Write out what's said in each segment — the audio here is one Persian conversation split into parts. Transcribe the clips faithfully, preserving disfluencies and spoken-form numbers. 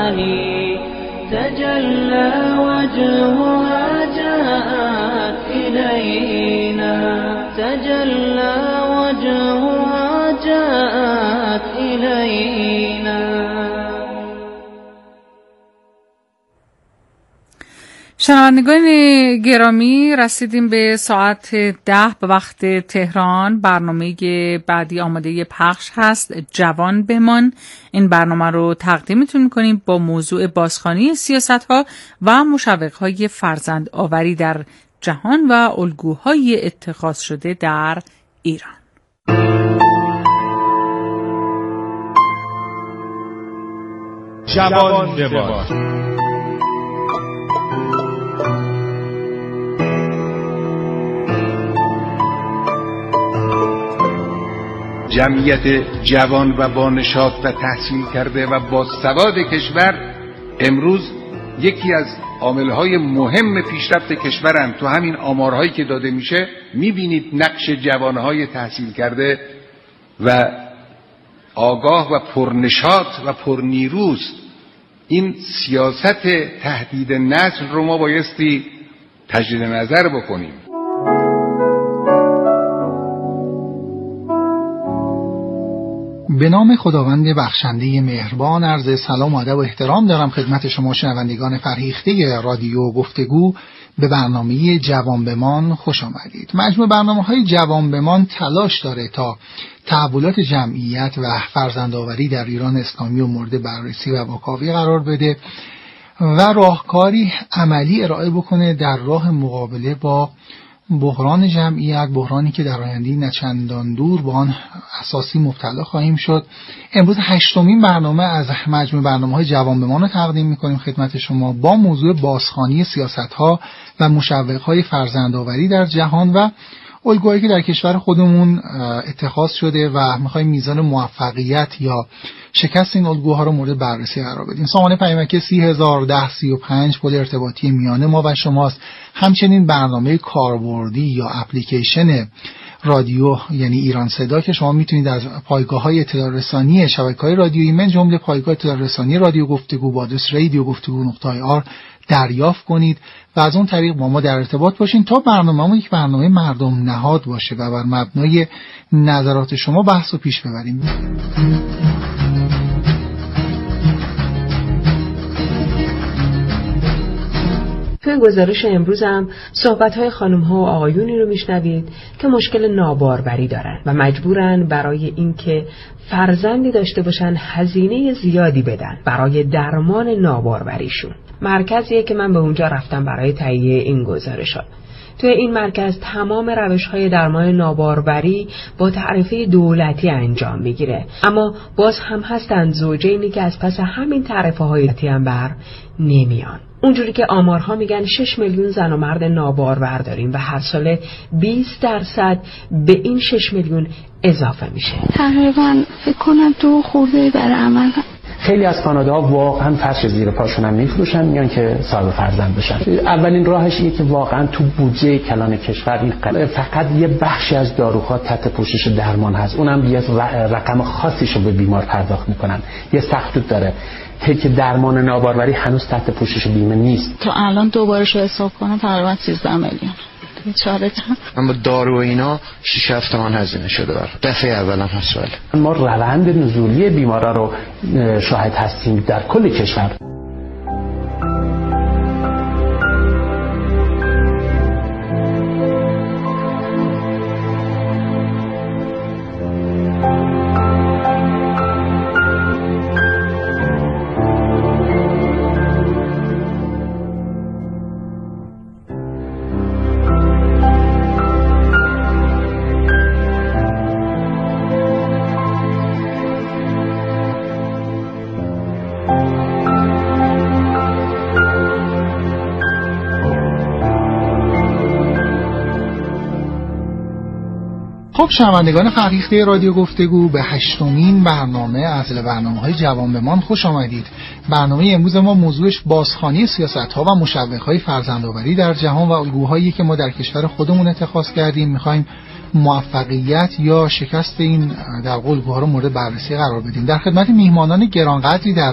الثاني تجلى وجهها جاءت إلينا تجلى وجهها جاءت إلينا. شنوندگان گرامی، رسیدیم به ساعت ده به وقت تهران. برنامه بعدی آماده پخش هست، جوان بمان. این برنامه رو تقدیمتون میکنیم با موضوع بازخوانی سیاست‌ها و مشوق‌های فرزند آوری در جهان و الگوهای اتخاذ شده در ایران. جوان بمان. جمعیت جوان و با نشاط و تحصیل کرده و با سواد کشور امروز یکی از عاملهای مهم پیشرفت کشورند. تو همین آمارهایی که داده میشه میبینید نقش جوانهای تحصیل کرده و آگاه و پرنشاط و پرنیروست. این سیاست تهدید نسل رو ما بایستی تجدید نظر بکنیم. به نام خداوند بخشنده مهربان، عرض سلام و ادب و احترام دارم خدمت شما شنوندگان فرهیخته رادیو گفتگو. به برنامه جوان بمان خوش آمدید. مجموع برنامه‌های جوان بمان تلاش داره تا تحولات جمعیت و فرزندآوری در ایران اسلامی و مورد بررسی و واکاوی قرار بده و راهکاری عملی ارائه بکنه در راه مقابله با بحران جمعیت، بحرانی که در آینده نه چندان دور با آن اساسی مبتلا خواهیم شد. امروز هشتمین برنامه از مجموع برنامه‌های جوان بمان رو تقدیم می‌کنیم خدمت شما با موضوع بازخوانی سیاست‌ها و مشوق‌های فرزندآوری در جهان و الگوهایی که در کشور خودمون اتخاذ شده و می‌خوایم میزان موفقیت یا شکست این الگوها رو مورد بررسی قرار بدیم. سامانه پیامک سی هزار و ده سی و پنج پل ارتباطی میانه ما و شماست. همچنین برنامه کاربردی یا اپلیکیشن رادیو یعنی ایران صدا که شما میتونید از پایگاه‌های اطلاع رسانی شبکه‌های رادیویی من جمله پایگاه اطلاع رسانی رادیو گفتگو با آدرس رادیو گفتگو نقطه آی آر دریافت کنید و از اون طریق با ما در ارتباط باشین تا برنامه‌مون یک برنامه مردم نهاد باشه و بر مبنای نظرات شما بحث رو پیش ببریم. توی گزارش امروز هم صحبت‌های خانم‌ها و آقایونی رو میشنوید که مشکل ناباروری دارن و مجبورن برای اینکه فرزندی داشته باشن هزینه زیادی بدن برای درمان ناباروریشون. مرکزیه که من به اونجا رفتم برای تهیه این گزارشات. توی این مرکز تمام روش‌های درمان ناباروری با تعرفه دولتی انجام میگیره، اما باز هم هستند زوجینی که از پس همین تعرفه‌های دولتی هم بر نمیان. اونجوری که آمارها میگن شش میلیون زن و مرد نابارور داریم و هر ساله بیست درصد به این شش میلیون اضافه میشه. تقریبا فکر کنم دو خورده برای عمل. خیلی از خانواده‌ها واقعا فرش زیر پاشون هم میفروشن، میگن که صاحب فرزند بشن. اولین راهش اینه که واقعا تو بودجه کلان کشور این فقط یه بخشی از داروها تحت پوشش درمان هست، اونم یه رقم خاصیشو به بیمار پرداخت میکنن. یه سقف داره که درمان ناباروری هنوز تحت پوشش بیمه نیست. تا الان دوبارش رو حساب کنم تقریبا سیزده میلیون. بیچاره اما دارو و اینا شش هفت تومن هزینه شده بر دفعه اولم هست. ولی ما روند نزولی بیمارا رو شاهد هستیم در کل کشور. خب شنوندگان فرهیخته رادیو گفتگو، به هشتمین برنامه از برنامه‌های جوان بمان خوش آمدید. برنامه امروز ما موضوعش بازخوانی سیاست‌ها و مشوق‌های فرزندآوری در جهان و الگوهایی که ما در کشور خودمون اتخاذ کردیم. می‌خوایم موفقیت یا شکست این در الگوها رو مورد بررسی قرار بدیم. در خدمت میهمانان گرانقدری در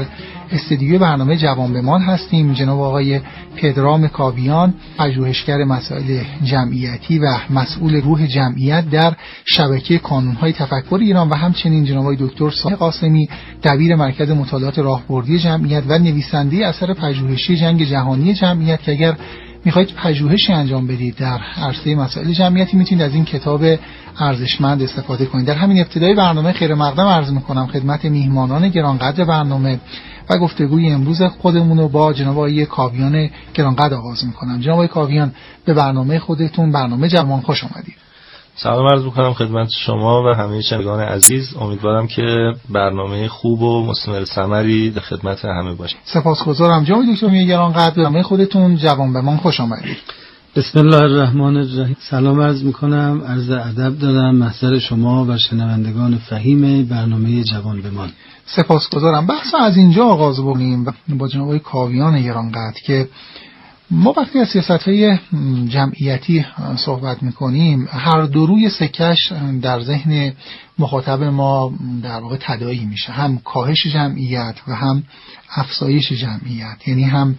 استودیو برنامه جوان بمان هستیم. جناب آقای پدرام کاویان، پژوهشگر مسائل جمعیتی و مسئول روح جمعیت در شبکه کانون‌های تفکر ایران و همچنین جناب آقای دکتر صالح قاسمی، دبیر مرکز مطالعات راهبردی جمعیت و نویسنده اثر پژوهشی جنگ جهانی جمعیت که اگر میخواید پژوهشی انجام بدید در عرصه مسائل جمعیتی میتونید از این کتاب ارزشمند استفاده کنید. در همین ابتدای برنامه خیر مقدم عرض میکنم خدمت میهمانان گرانقدر برنامه و گفتگوی امروز خودمون رو با جناب آقای کاویان گرانقدر آغاز میکنم. جناب آقای کاویان، به برنامه خودتون، برنامه جوان، خوش آمدید. سلام عرض میکنم خدمت شما و همه شنوندگان عزیز. امیدوارم که برنامه خوب و مثمر ثمری در خدمت همه باشه. سپاسگزارم. جناب دکتر گرانقدر، برنامه خودتون جوان بمان، خوش آمدید. بسم الله الرحمن الرحیم. سلام عرض میکنم، عرض ادب دارم محضر شما و شنوندگان فهیم برنامه جوان بمان. سپاسگزارم. بحث از اینجا آغاز بکنیم با جناب آقای کاویان گرانقدر که ما وقتی از سیاست‌های جمعیتی صحبت می‌کنیم، هر دو روی سکش در ذهن مخاطب ما در واقع تداعی میشه، هم کاهش جمعیت و هم افزایش جمعیت، یعنی هم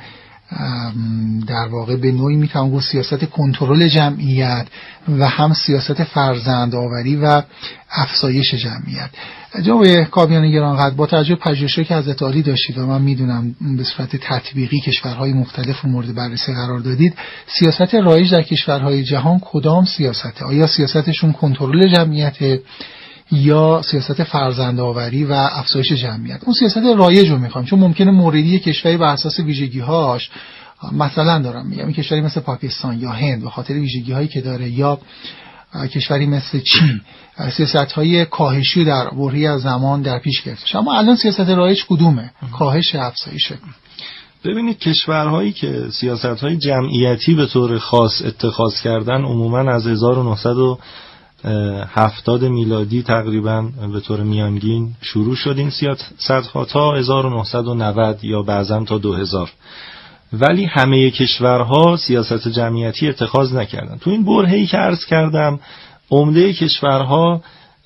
در واقع به نوعی میتوان گفت سیاست کنترل جمعیت و هم سیاست فرزندآوری و افزایش جمعیت. جناب کاویان گرانقدر، با توجه به پژوهشی که حضرت عالی داشتید و من میدونم به صورت تطبیقی کشورهای مختلف رو مورد بررسی قرار دادید، سیاست رایج در کشورهای جهان کدام سیاسته؟ آیا سیاستشون کنترل جمعیت یا سیاست فرزندآوری و افزایش جمعیت؟ اون سیاست رایج رو میخوام، چون ممکنه موردی کشوری بر اساس ویژگی‌هاش، مثلا دارم میگم کشوری مثل پاکستان یا هند به خاطر ویژگی‌هایی که داره، یا کشوری مثل چین سیاست‌های کاهشی در برهه‌ای از زمان در پیش گرفته. اما الان سیاست رایج کدومه؟ کاهش، افزایش؟ ببینید کشورهایی که سیاست‌های جمعیتی به طور خاص اتخاذ کردن عموماً از هزار و نهصد و هفتاد میلادی تقریبا به طور میانگین شروع شد این سیاست‌ها تا هزار و نهصد و نود یا بعضاً تا دو هزار، ولی همه کشورها سیاست جمعیتی اتخاذ نکردن. تو این برهه‌ای که عرض کردم عمده کشورها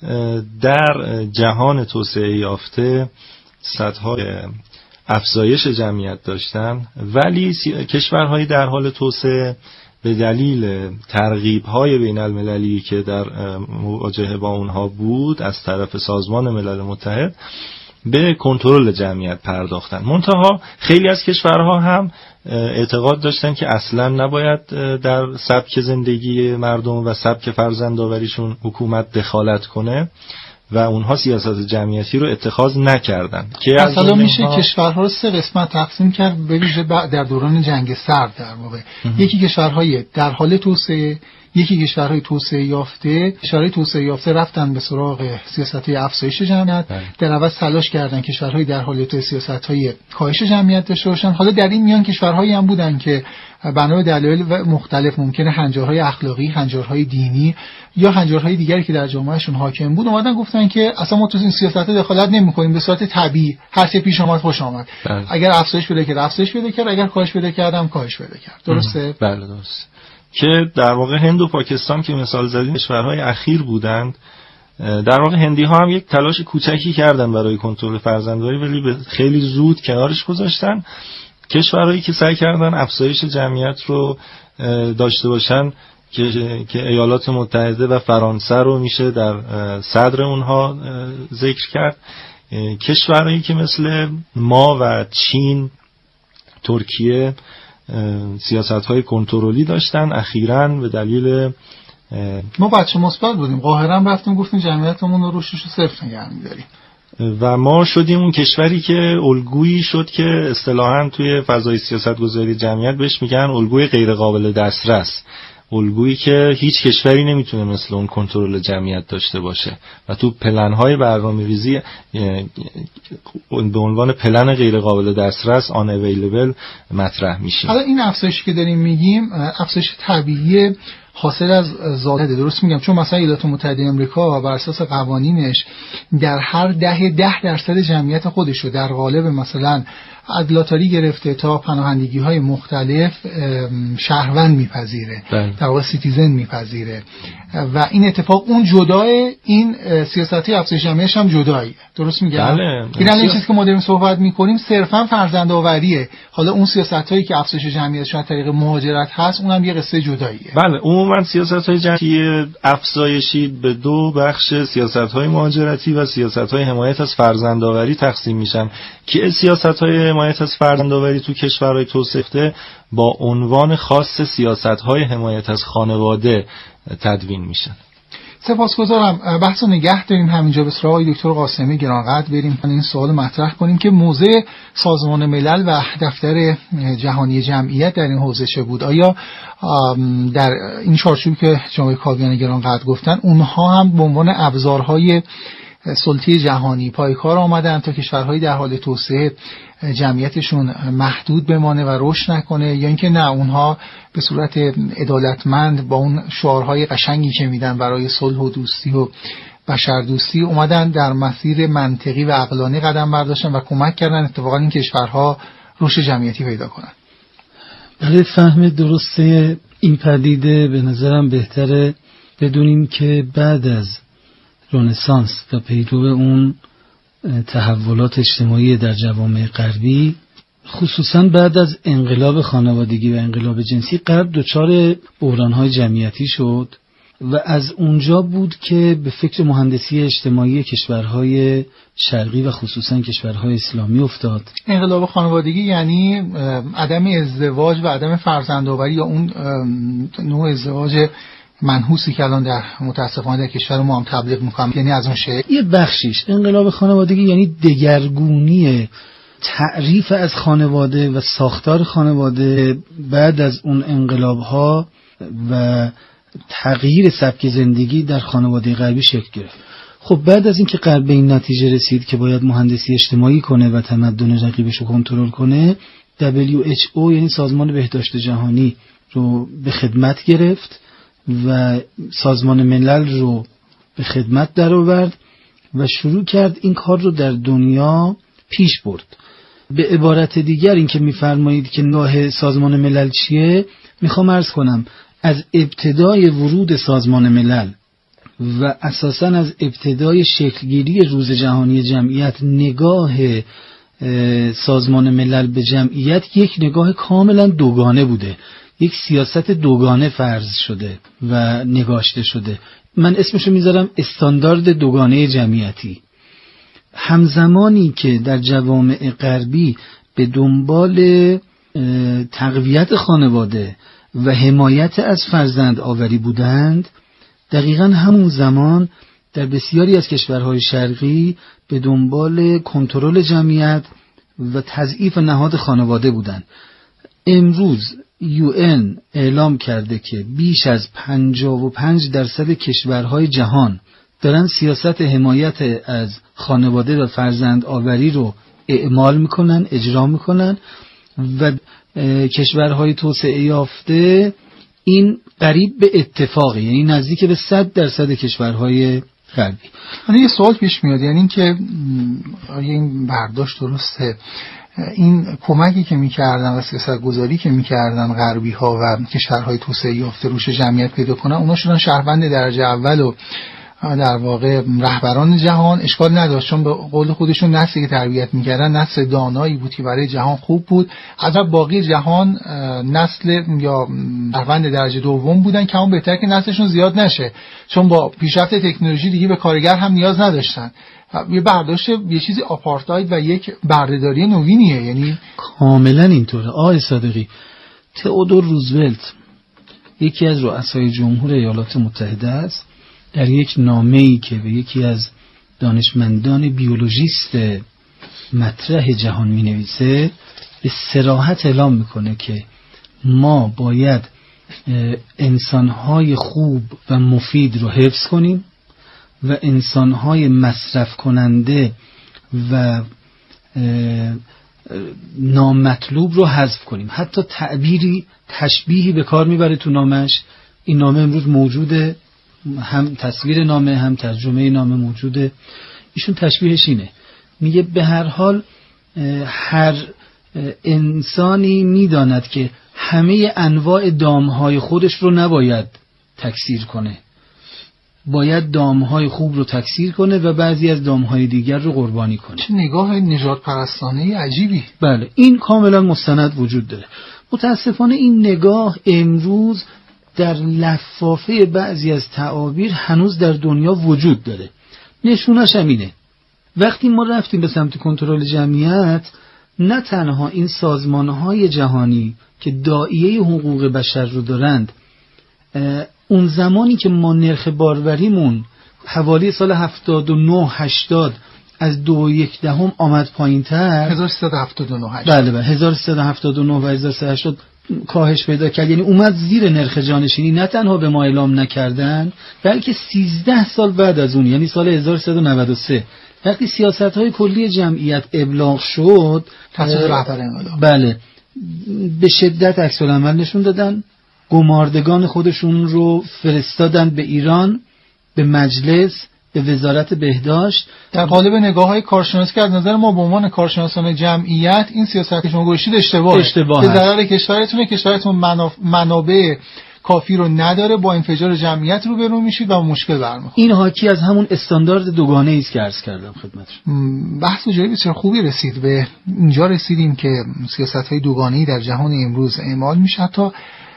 در جهان توسعه یافته سطح‌های افزایش جمعیت داشتن، ولی کشورهای در حال توسعه به دلیل ترغیب‌های بین المللی که در مواجهه با اونها بود از طرف سازمان ملل متحد به کنترل جمعیت پرداختن. منتها خیلی از کشورها هم اعتقاد داشتن که اصلا نباید در سبک زندگی مردم و سبک فرزندآوریشون حکومت دخالت کنه و اونها سیاست جمعیتی رو اتخاذ نکردن. که مثلا میشه ها... کشورها رو سه قسمت تقسیم کرد، به ویژه در دوران جنگ سرد در واقع. یکی کشورهای در حال توسعه، یکی کشورهای توسعه یافته. کشورهای توسعه یافته رفتن به سراغ سیاست‌های افزایش جمعیت، در عوض تلاش کردن کشورهای در حال توسعه سیاست‌های کاهش جمعیت داشته باشن. حالا در این میان کشورهایی هم بودن که بنا به دلایل مختلف، ممکنه هنجارهای اخلاقی، هنجارهای دینی یا هنجارهای دیگری که در جامعهشون حاکم بود، اومدن گفتن که اصلا ما تو این سیاست‌ها دخالت نمی‌کنیم، به صورت طبیعی هر چه پیش اومد خوش آمد. بله. اگر افزایش پیدا کرد افزایش پیدا کرد، اگر کاهش پیدا کردم کاهش پیدا کرد. درسته؟ بله درسته. که در واقع هند و پاکستان که مثال زدیم کشورهای اخیر بودند، در واقع هندی ها هم یک تلاش کوچکی کردن برای کنترل فرزندآوری، ولی خیلی زود کنارش گذاشتن. کشورهایی که سعی کردن افزایش جمعیت رو داشته باشن که که ایالات متحده و فرانسه رو میشه در صدر اونها ذکر کرد. کشورهایی که مثل ما و چین، ترکیه سیاست‌های کنترلی داشتن. اخیراً به دلیل ما بچه مثبت بودیم، قاهره رفتیم گفتیم جمعیتمون رو روشش رو صفر نگه می‌داریم و ما شدیم اون کشوری که الگویی شد که اصطلاحاً توی فضای سیاست‌گذاری جمعیت بهش میگن الگوی غیر قابل دسترس، الگویی که هیچ کشوری نمیتونه مثل اون کنترل جمعیت داشته باشه و تو پلن‌های برنامه‌ریزی به عنوان پلن غیر قابل دسترس آن اویلیبل مطرح میشه. حالا این افزایشی که داریم میگیم افزایش طبیعی حاصل از ذاته، درست میگم؟ چون مثلا ایالات متحده آمریکا بر اساس قوانینش در هر ده ده درصد جمعیت خودشو در قالب مثلا از لاتاری گرفته تا پناهندگی های مختلف شهروند میپذیره، در واقع سیتیزن میپذیره و این اتفاق اون جدای این سیاستی افزایش جمعیت هم جداییه. درست میگم؟ بله. این هم چیزی که ما داریم صحبت میکنیم صرفا فرزندآوریه. حالا اون سیاستایی که افزایش جمعیت از طریق مهاجرت هست اونم یه قصه جداییه. بله، عموما سیاست‌های جمعیتی افزایشی به دو بخش، سیاست‌های مهاجرتی و سیاست‌های حمایت از فرزندآوری تقسیم میشن که سیاست‌های حمایت از فرزندآوری تو کشورهای توسعه با عنوان خاص سیاست‌های حمایت از خانواده تدوین میشن. سپاسگزارم. بحث نگه داریم همینجا به سراغ دکتر قاسمی گرانقدر بریم این سوال مطرح کنیم که موضع سازمان ملل و دفتر جهانی جمعیت در این حوزه چه بود؟ آیا در این چارچوبی که جناب کاویان گرانقدر گفتن اونها هم به عنوان ابزارهای سلطه جهانی پایکار آمدن تا کشورهای در حال توسعه جمعیتشون محدود بمانه و رشد نکنه، یا اینکه نه اونها به صورت عدالتمند با اون شعارهای قشنگی که میدن برای صلح و دوستی و بشردوستی اومدن در مسیر منطقی و عقلانی قدم برداشتن و کمک کردن اتفاقا این کشورها رشد جمعیتی پیدا کنن؟ برای فهم درست این پدیده به نظرم بهتره بدونیم که بعد از رنسانس و پیرو اون تحولات اجتماعی در جوامع غربی، خصوصا بعد از انقلاب خانوادگی و انقلاب جنسی، غرب دچار بحران‌های جمعیتی شد و از اونجا بود که به فکر مهندسی اجتماعی کشورهای شرقی و خصوصا کشورهای اسلامی افتاد. انقلاب خانوادگی یعنی عدم ازدواج و عدم فرزندآوری، یا اون نوع ازدواج منحوسی که الان در متاسفانه در کشور ما هم تبلیغ میکنم، یعنی از اون شیء یه بخشیش. انقلاب خانوادگی یعنی دگرگونی تعریف از خانواده و ساختار خانواده بعد از اون انقلاب‌ها و تغییر سبک زندگی در خانواده غربی شکل گرفت. خب بعد از اینکه غرب به این نتیجه رسید که باید مهندسی اجتماعی کنه و تمدن رقیبش رو کنترل کنه، دبلیو اچ او یعنی سازمان بهداشت جهانی رو به خدمت گرفت و سازمان ملل رو به خدمت در آورد و شروع کرد این کار رو در دنیا پیش برد. به عبارت دیگر این که می‌فرمایید که نگاه سازمان ملل چیه، میخوام عرض کنم از ابتدای ورود سازمان ملل و اساساً از ابتدای شکلگیری روز جهانی جمعیت، نگاه سازمان ملل به جمعیت یک نگاه کاملا دوگانه بوده، یک سیاست دوگانه فرض شده و نگاشته شده. من اسمشو میذارم استاندارد دوگانه جمعیتی. همزمانی که در جوامع غربی به دنبال تقویت خانواده و حمایت از فرزند آوری بودند، دقیقاً همون زمان در بسیاری از کشورهای شرقی به دنبال کنترل جمعیت و تضعیف نهاد خانواده بودند. امروز یو ان اعلام کرده که بیش از پنجاه و پنج درصد کشورهای جهان دارن سیاست حمایت از خانواده و فرزند آوری رو اعمال میکنن، اجرا میکنن و کشورهای توسعه یافته این قریب به اتفاقی، یعنی نزدیک به صد درصد کشورهای غربی. من یه سوال پیش میاد، یعنی این که آیا این برداشت درسته؟ این کمکی که میکردن و سیاست گذاری که میکردن غربی ها و کشورهای توسعه یافته روش جمعیت پیدا کنن، اونا شدن شهروند درجه اول و در واقع رهبران جهان. اشکال نداشت، چون به قول خودشون نسلی که تربیت میکردن نسل دانایی بود که برای جهان خوب بود. عجب باقی جهان نسل یا شهروند درجه دوم بودن که همون بهتر که نسلشون زیاد نشه، چون با پیشرفت تکنولوژی دیگه به کارگر هم نیاز نداشتن. یه برداشت یه چیزی آپارتاید و یک بردهداری نوینیه. یعنی کاملا اینطوره. آقای صادقی، تئودور روزولت یکی از رؤسای جمهور ایالات متحده است، در یک نامه‌ای که به یکی از دانشمندان بیولوژیست مطرح جهان می‌نویسه، به صراحت اعلام میکنه که ما باید انسان‌های خوب و مفید رو حفظ کنیم و انسان‌های مصرف کننده و نامطلوب رو حذف کنیم. حتی تعبیری تشبیهی به کار میبره تو نامش. این نامه امروز موجوده، هم تصویر نامه هم ترجمه نامه موجوده. ایشون تشبیهش اینه، میگه به هر حال هر انسانی میداند که همه انواع دامهای خودش رو نباید تکثیر کنه، باید دامهای خوب رو تکثیر کنه و بعضی از دامهای دیگر رو قربانی کنه. چه نگاه نژاد پرستانه عجیبی. بله، این کاملا مستند وجود داره. متاسفانه این نگاه امروز در لفافه بعضی از تعابیر هنوز در دنیا وجود داره. نشونش هم اینه. وقتی ما رفتیم به سمت کنترل جمعیت، نه تنها این سازمانهای جهانی که داعیه حقوق بشر رو دارند، اون زمانی که ما نرخ باروریمون حوالی سال هفتاد و نه هشتاد از دو و یک دهم آمد پایین تر، هزار و سیصد و هفتاد و نه بله بله هزار و سیصد و هفتاد و نه و هزار و سیصد و هشتاد کاهش پیدا کرد، یعنی اومد زیر نرخ جانشینی. نه تنها به ما اعلام نکردن، بلکه سیزده سال بعد از اون، یعنی سال هزار و سیصد و نود و سه وقتی سیاست‌های کلی جمعیت ابلاغ شد، تصویب رهبر انقلاب، بله، به شدت عکس العمل نشون دادن. گماردگان خودشون رو فرستادن به ایران، به مجلس، به وزارت بهداشت. در قالب نگاه‌های کارشناسی که از نظر ما به عنوان کارشناسان جمعیت این سیاست که شما گوشید اشتباهه، اشتباه به ضرر کشورتونه. کشورتون منابع کافی رو نداره، با انفجار جمعیت رو برو میشید و مشکل برمیخوره. این حاکی از همون استاندارد دوگانه است که عرض کردم خدمتتون. بحث جایی بسیار خوبی رسید. به اینجا رسیدیم که سیاست‌های دوگانه‌ای در جهان امروز اعمال میشه. حتی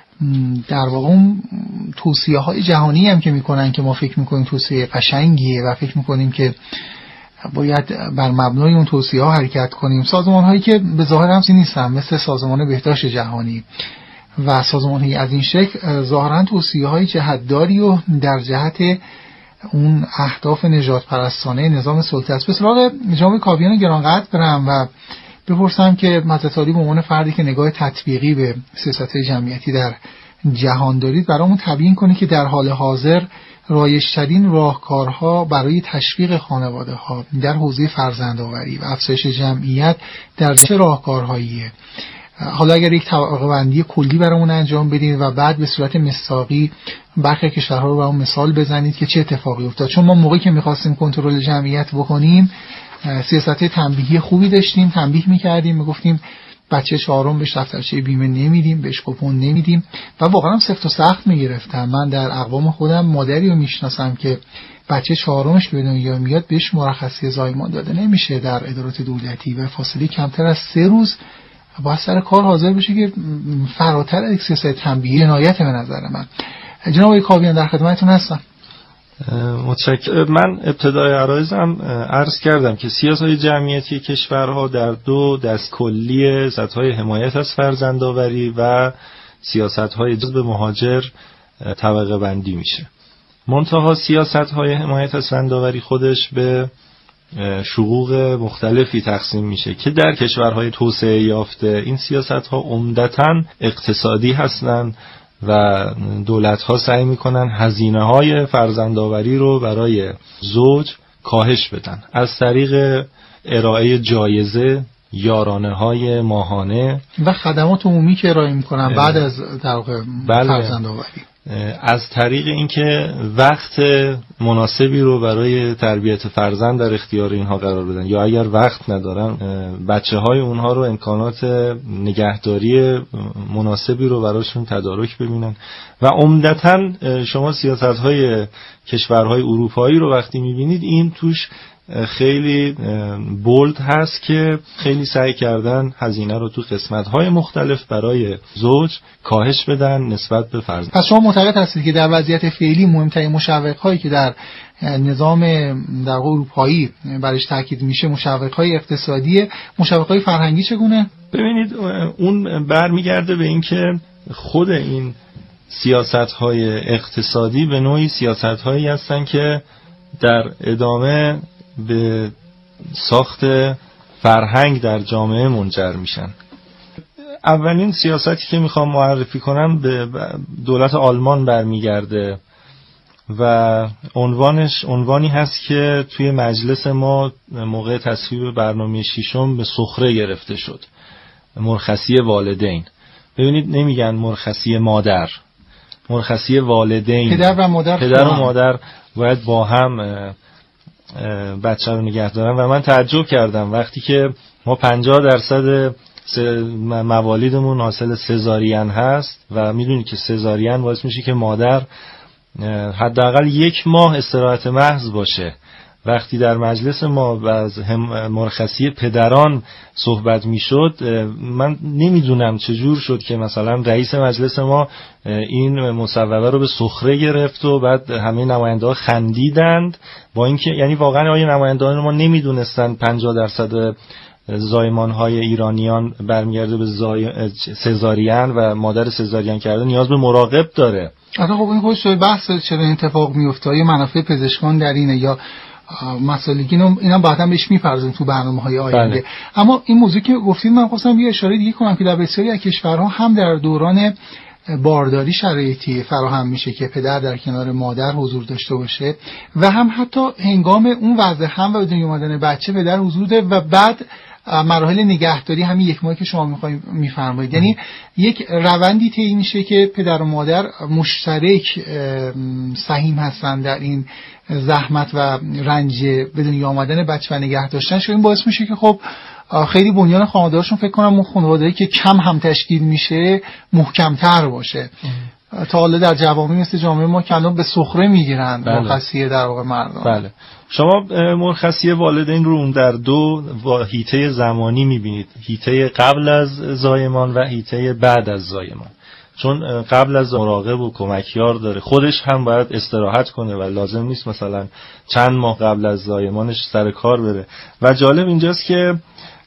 در واقع اون توصیه‌های جهانی هم که میکنن که ما فکر میکنیم توصیه قشنگیه و فکر میکنیم که باید بر مبنای اون توصیه‌ها حرکت کنیم. سازمان‌هایی که به ظاهر هم نیستن، مثل سازمان بهداشت جهانی و سازمان‌های از این شکل، ظاهراً توصیه‌های جهت‌داری و در جهت اون اهداف نژاد پرستانه نظام سلطه است. به سراغ جناب کاویان گرانقدر برم و بپرسم که حضرت عالی به عنوان فردی که نگاه تطبیقی به سیاست‌های جمعیتی در جهان دارید، برامون تبیین کنید که در حال حاضر رایج‌ترین راهکارها برای تشویق خانواده‌ها در حوزه فرزندآوری و افزایش جمعیت در چه راهکارهاییه؟ حالا اگر یک طبقه بندی کلی برامون انجام بدید و بعد به صورت مثالی برخی کشورها رو برامون مثال بزنید که چه اتفاقی افتاد. چون ما موقعی که می‌خواستیم کنترل جمعیت بکنیم، سیاست تنبیهی خوبی داشتیم، تنبیه می‌کردیم، میگفتیم بچه چهارم بهش دفترچه بیمه نمیدیم، بهش کوپن نمیدیم و واقعا هم سفت و سخت میگرفتم. من در اقوام خودم مادری رو میشناسم که بچه چهارمش به دنیا میاد بهش مرخصی زایمان داده نمیشه در ادارات دولتی و فاصله کمتر از سه روز باید سر کار حاضر بشه که فراتر از سیاست تنبیهی جنایت به نظر من. جناب کاویان در خدمتتون هستم. متشکرم. من ابتدای عرایزم عرض کردم که سیاست‌های جمعیتی کشورها در دو دست کلی سطح‌های حمایت از فرزندآوری و سیاست‌های جذب مهاجر طبقه بندی میشه. منتها سیاست‌های حمایت از فرزندآوری خودش به شقوق مختلفی تقسیم میشه که در کشورهای توسعه یافته این سیاست‌ها عمدتاً اقتصادی هستند و دولت‌ها سعی می‌کنن هزینه‌های فرزندآوری رو برای زوج کاهش بدن از طریق ارائه جایزه، یارانه‌های ماهانه و خدمات عمومی که ارائه می‌کنن بعد از در واقع فرزندآوری، از طریق اینکه وقت مناسبی رو برای تربیت فرزند در اختیار اینها قرار بدن، یا اگر وقت ندارن بچه‌های اونها رو امکانات نگهداری مناسبی رو براشون تدارک ببینن. و عمدتاً شما سیاست‌های کشورهای اروپایی رو وقتی می‌بینید این توش خیلی بولد هست که خیلی سعی کردن هزینه رو تو قسمت‌های مختلف برای زوج کاهش بدن نسبت به فرزند. پس شما معتقد هستید که در وضعیت فعلی مهمترین مشوق‌هایی که در نظام در اروپایی برش تاکید میشه مشوق‌های اقتصادی، مشوق‌های فرهنگی چگونه؟ ببینید اون برمیگرده به اینکه خود این سیاست‌های اقتصادی به نوعی سیاست‌هایی هستن که در ادامه به ساخت فرهنگ در جامعه منجر میشن. اولین سیاستی که میخوام معرفی کنم به دولت آلمان برمیگرده و عنوانش عنوانی هست که توی مجلس ما موقع تصویب برنامه ششم به سخره گرفته شد: مرخصی والدین. ببینید نمیگن مرخصی مادر، مرخصی والدین. پدر و مادر پدر و مادر باید با هم بچه رو نگه دارن. و من تعجب کردم وقتی که ما پنجاه درصد موالیدمون حاصل سزارین هست و میدونید که سزارین باعث میشه که مادر حداقل یک ماه استراحت محض باشه. وقتی در مجلس ما از مرخصی پدران صحبت میشد، من نمیدونم چجور شد که مثلا رئیس مجلس ما این مصوبه رو به سخره گرفت و بعد همه نماینده ها خندیدند، با اینکه یعنی واقعا آیه نمایندگان ما نمیدونستن پنجاه درصد زایمان های ایرانیان برمیگرده به زای... سزارین و مادر سزارین کرده نیاز به مراقب داره. آره خب این خودش بحث چرا این اتفاق میفته، یا منافع پزشکان در اینه یا مسائلی که اینا بعدا بهش میپردازیم تو برنامه‌های آینده. بله. اما این موضوع که گفتید من خواستم یه اشاره دیگه کنم که در بسیاری از کشورها هم در دوران بارداری شرایطی فراهم میشه که پدر در کنار مادر حضور داشته باشه و هم حتی هنگام اون وضع هم و به دنیا آمدن بچه پدر حضور ده و بعد مراحل نگهداری همین یک ماهی که شما میخواید میفرمایید. یعنی یک روندی طی میشه که پدر و مادر مشترک سهیم هستن در این زحمت و رنج به دنیا آمدن بچه و نگه داشتنش. این باعث میشه که خب خیلی بنیان خانواده‌هاشون فکر کنم اون خانواده‌ای که کم هم تشکیل میشه محکم‌تر باشه. ام. تا حالا در جوامع مثل جامعه ما که الان به سخره میگیرن مرخصی در واقع مردم. بله. شما مرخصی والدین رو در دو هیته زمانی میبینید، هیته قبل از زایمان و هیته بعد از زایمان. چون قبل از مراقب و کمکیار داره، خودش هم باید استراحت کنه و لازم نیست مثلا چند ماه قبل از زایمانش سر کار بره. و جالب اینجاست که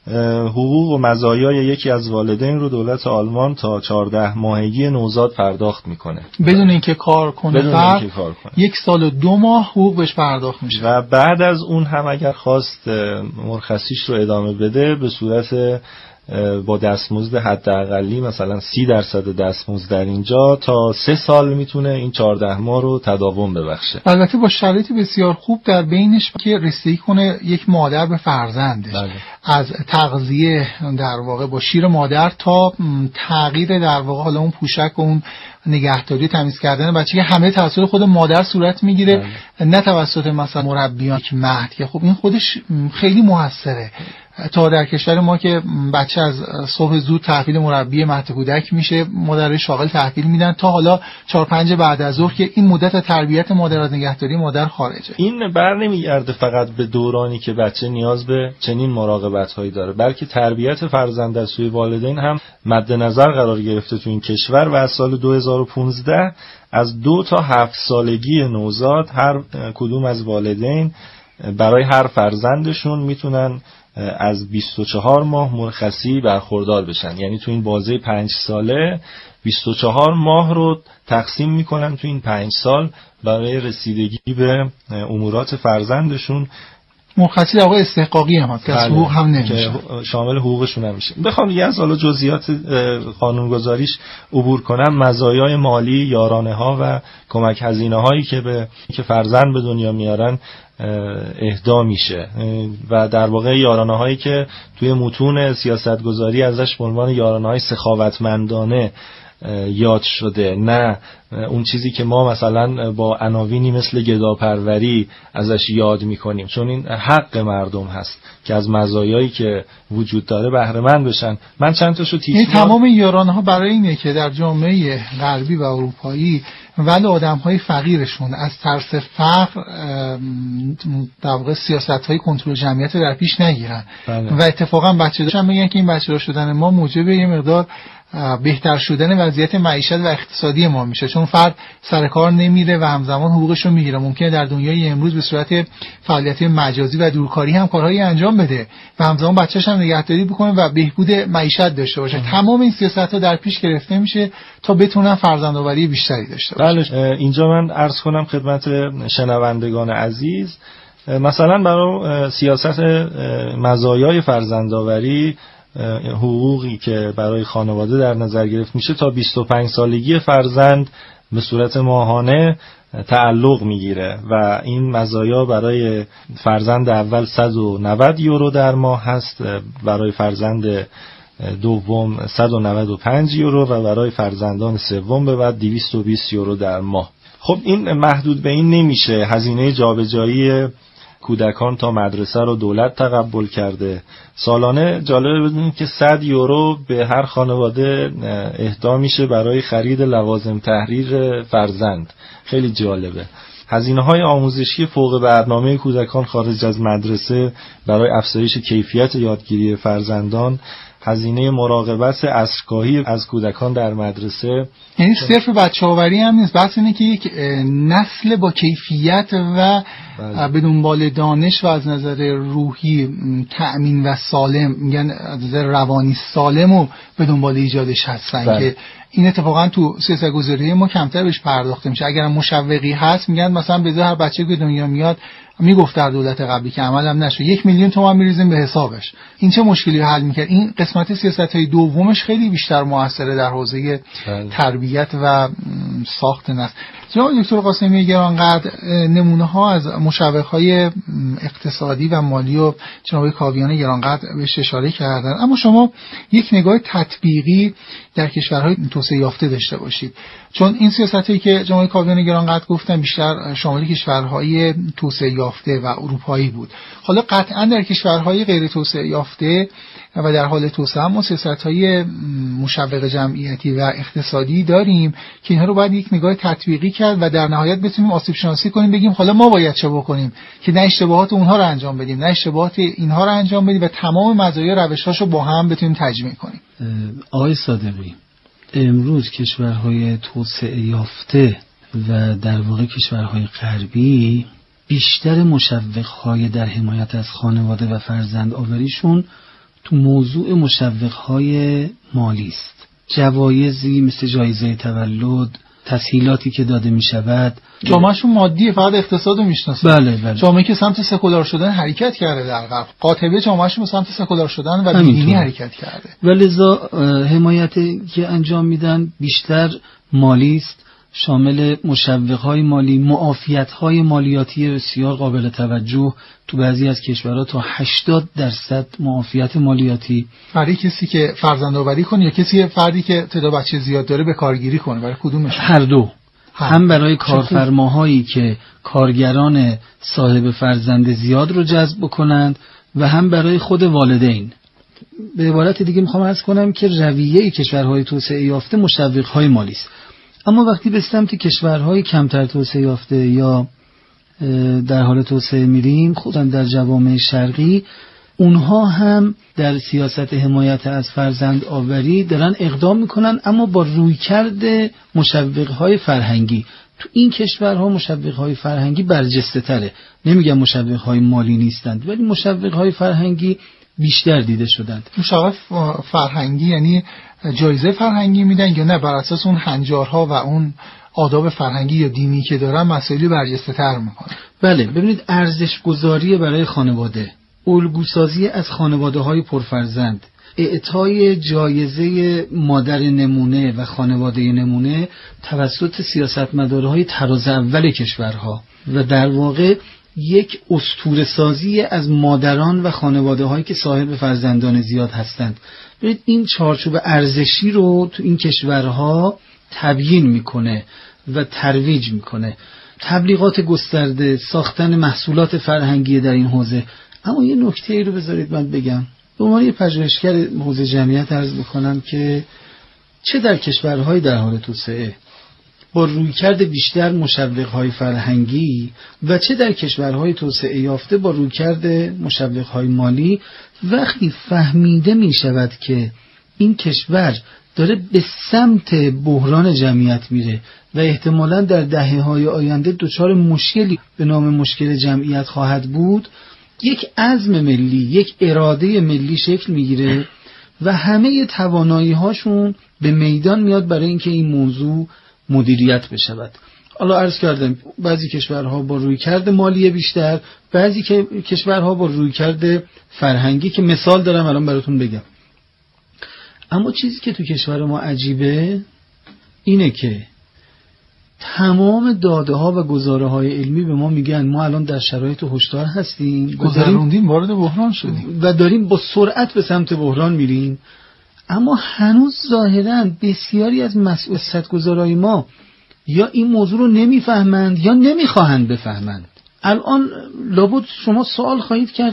حقوق و مزایای یکی از والدین رو دولت آلمان تا چهارده ماهگی نوزاد پرداخت میکنه بدون اینکه کار کنه. بدون اینکه کار کنه. یک سال و دو ماه حقوق بهش پرداخت میشه و بعد از اون هم اگر خواست مرخصیش رو ادامه بده به صورت با دستمزد حداقلی مثلا سی درصد دستمزد در اینجا تا سه سال میتونه این چهارده ماه رو تداوم ببخشه. البته با شرایط بسیار خوب در بینش که رسیدگی کنه یک مادر به فرزندش. بله. از تغذیه در واقع با شیر مادر تا تغییر در واقع حالا اون پوشک و اون نگهداری تمیز کردن بچه که همه توسط خود مادر صورت میگیره. بله. نه توسط مثلا مربیان که مهد که خب این خودش خیلی موثره. تا در کشور ما که بچه از صبح زود تحویل مربی مهد کودک میشه، مادر شاغل تحویل میدن تا حالا چهار پنج بعد از ظهر که این مدت تربیت مادر از نگهداری مادر خارجه. این بر نمیگرده فقط به دورانی که بچه نیاز به چنین مراقبت هایی داره، بلکه تربیت فرزند از سوی والدین هم مد نظر قرار گرفته تو این کشور و از سال دو هزار و پانزده از دو تا هفت سالگی نوزاد هر کدوم از والدین برای هر فرزندشون میتونن از بیست و چهار ماه مرخصی برخوردار بشن. یعنی تو این بازه پنج ساله بیست و چهار ماه رو تقسیم میکنن تو این پنج سال برای رسیدگی به امورات فرزندشون. مرخصی آقا استحقاقی هم هست که از حقوق هم نمیشه، شامل حقوقشون هم میشه. بخوام یه از حالا جزئیات قانونگذاریش عبور کنم، مزایای مالی، یارانه ها و کمک هزینه هایی که به که فرزند به دنیا میارن اهدا میشه و در واقع یارانه هایی که توی متون سیاست گذاری ازش به عنوان یارانه های سخاوتمندانه یاد شده، نه اون چیزی که ما مثلا با عناوینی مثل گداپروری ازش یاد میکنیم، چون این حق مردم هست که از مزایایی که وجود داره بهره مند بشن. من چند تاشو تیتر این تمام یارانه ها برای اینه که در جامعه غربی و اروپایی ولی آدم‌های فقیرشون از ترس فقر در واقع سیاست‌های کنترل جمعیت در پیش نگیرن. بله. و اتفاقا بچه‌دارشون میگن که این بچه‌دار شدن ما موجب یه مقدار بهتر شدن وضعیت معیشت و اقتصادی ما میشه، چون فرد سر کار نمیره و همزمان حقوقش رو میگیره. ممکنه در دنیای امروز به صورت فعالیت مجازی و دورکاری هم کارهایی انجام بده و همزمان بچه‌ش هم نگهداری بکنه و بهبود معیشت داشته باشه. تمام این سیاست‌ها در پیش گرفته میشه تا بتونن فرزندآوری بیشتری داشته باشن. بله. اینجا من عرض کنم خدمت شنوندگان عزیز، مثلا برای سیاست مزایای فرزندآوری حقوقی که برای خانواده در نظر گرفت میشه تا بیست و پنج سالگی فرزند به صورت ماهانه تعلق میگیره و این مزایا برای فرزند اول صد و نود یورو در ماه هست، برای فرزند دوم صد و نود و پنج یورو و برای فرزندان سوم به بعد دویست و بیست یورو در ماه. خب این محدود به این نمیشه، هزینه جابجایی کودکان تا مدرسه رو دولت تقبل کرده. سالانه جالبه بدونید که صد یورو به هر خانواده اهدا میشه برای خرید لوازم تحریر فرزند. خیلی جالبه. هزینه‌های آموزشی فوق برنامه کودکان خارج از مدرسه برای افزایش کیفیت یادگیری فرزندان، هزینه مراقبت عصرگاهی از کودکان در مدرسه. یعنی صرف بچه‌آوری هم نیست، بحث اینه که یک نسل با کیفیت و به دنبال دانش و از نظر روحی تأمین و سالم، میگن از نظر روانی سالم و به دنبال ایجادش هستن بله. که این اتفاقا تو سیاست‌گذاری ما کمتر بهش پرداخته میشه. اگر مشوقی هست میگن مثلا به هر بچه که دنیا میاد، میگفت در دولت قبلی که عمل هم نشد، یک میلیون تومان میریزیم به حسابش. این چه مشکلی حل میکرد؟ این قسمت سیاست‌های دومش خیلی بیشتر موثره در حوزه تربیت و ساخت نسل. جناب دکتر قاسمی گرانقدر نمونه ها از مشوق‌های اقتصادی و مالی و جناب کاویان گرانقدر بهش اشاره کردن، اما شما یک نگاه تطبیقی در کشورهای توسعه یافته داشته باشید، چون این سیاستایی که جناب کاویان گرانقدر گفتن بیشتر شامل کشورهای توسعه یافته و اروپایی بود. حالا قطعا در کشورهای غیر توسعه یافته و در حال توسعه هم سیاست‌های مشوق جمعیتی و اقتصادی داریم که اینها رو باید یک نگاه تطبیقی کرد و در نهایت بتونیم آسیب شناسی کنیم، بگیم حالا ما باید چه بکنیم که نه اشتباهات اونها رو انجام بدیم، نه اشتباهات اینها رو انجام بدیم و تمام مزایا روش‌هاشو با هم بتونیم تجمیع کنیم. آقای صادقی، امروز کشورهای توسعه یافته و در واقع کشورهای غربی بیشتر مشوق‌های در حمایت از خانواده و فرزند آوریشون تو موضوع مشوق‌های مالی است. جوایزی مثل جایزه تولد، تسهیلاتی که داده می شود، جامعهشون مادیه، فقط اقتصاد رو میشناسه. بله بله. جامعه که سمت سکولار شدن حرکت کرده در غرب، قاطبه جامعهشون به سمت سکولار شدن و دینی حرکت کرده. و لذا حمایتی که انجام میدن بیشتر مالی است، شامل مشوق‌های مالی، معافیت‌های مالیاتی بسیار قابل توجه، تو بعضی از کشورها تا هشتاد درصد معافیت مالیاتی برای کسی که فرزندآوری کنه یا کسی فردی که تعداد بچه زیاد داره به کارگیری کنه، برای کدومش؟ هر دو. هم, هم برای کارفرماهایی که کارگران صاحب فرزند زیاد رو جذب کنند و هم برای خود والدین. به عبارت دیگه میخوام عرض کنم که رویه کشورهای توسعه یافته مشوق‌های مالی است. اما وقتی به سمت کشورهای کمتر توسعه یافته یا در حال توسعه میریم، خصوصا در جوامع شرقی، اونها هم در سیاست حمایت از فرزند آوری دارن اقدام میکنن، اما با رویکرد مشوق‌های فرهنگی. تو این کشورها مشوق‌های فرهنگی برجسته تره. نمیگم مشوق‌های مالی نیستند، ولی مشوق‌های فرهنگی بیشتر دیده شدند. مشوق فرهنگی یعنی جایزه فرهنگی میدن یا نه بر اساس اون هنجارها و اون آداب فرهنگی یا دینی که دارن مسائلی برجسته تر میکنن؟ بله، ببینید ارزش گذاری برای خانواده، الگوسازی از خانواده های پرفرزند، اعطای جایزه مادر نمونه و خانواده نمونه توسط سیاستمدارهای تراز اول کشورها و در واقع یک اسطوره سازی از مادران و خانواده هایی که صاحب فرزندان زیاد هستند. ببینید این چارچوب ارزشی رو تو این کشورها تبیین میکنه و ترویج میکنه، تبلیغات گسترده، ساختن محصولات فرهنگی در این حوزه. اما یه نکته ای رو بذارید من بگم، به عنوان یه پژوهشگر حوزه جمعیت عرض میکنم که چه در کشورهای در حال توسعه با رویکرد بیشتر مشوق‌های فرهنگی و چه در کشورهای توسعه یافته با رویکرد مشوق‌های مالی، وقتی فهمیده می شود که این کشور داره به سمت بحران جمعیت میره و احتمالاً در دهه‌های آینده دچار مشکلی به نام مشکل جمعیت خواهد بود، یک عزم ملی، یک اراده ملی شکل میگیره و همه توانایی‌هاشون به میدان میاد برای اینکه این موضوع مدیریت بشود. حالا عرض کردم بعضی کشورها با رویکرد مالی بیشتر، بعضی که کشورها با رویکرد فرهنگی که مثال دارم الان براتون بگم. اما چیزی که تو کشور ما عجیبه اینه که تمام داده ها و گزاره های علمی به ما میگن ما الان در شرایط هشدار هستیم، گذروندیم، وارد بحران شدیم و داریم با سرعت به سمت بحران میریم. اما هنوز ظاهراً بسیاری از مسئولیت‌گزارای ما یا این موضوع رو نمیفهمند یا نمیخواهند بفهمند. الان لابد شما سوال خواهید کرد